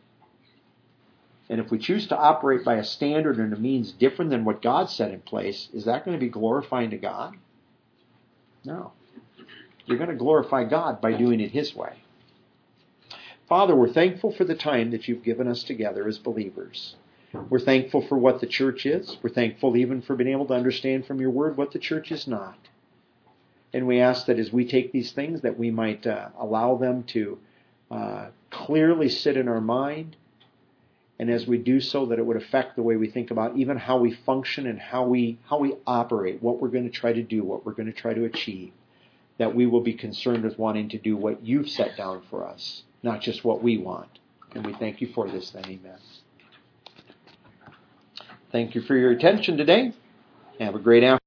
And if we choose to operate by a standard and a means different than what God set in place, is that going to be glorifying to God? No. You're going to glorify God by doing it His way. Father, we're thankful for the time that you've given us together as believers. We're thankful for what the church is. We're thankful even for being able to understand from your word what the church is not. And we ask that as we take these things, that we might uh, allow them to uh, clearly sit in our mind. And as we do so, that it would affect the way we think about even how we function and how we how we operate, what we're going to try to do, what we're going to try to achieve. That we will be concerned with wanting to do what you've set down for us, not just what we want. And we thank you for this then. Amen. Thank you for your attention today. Have a great afternoon.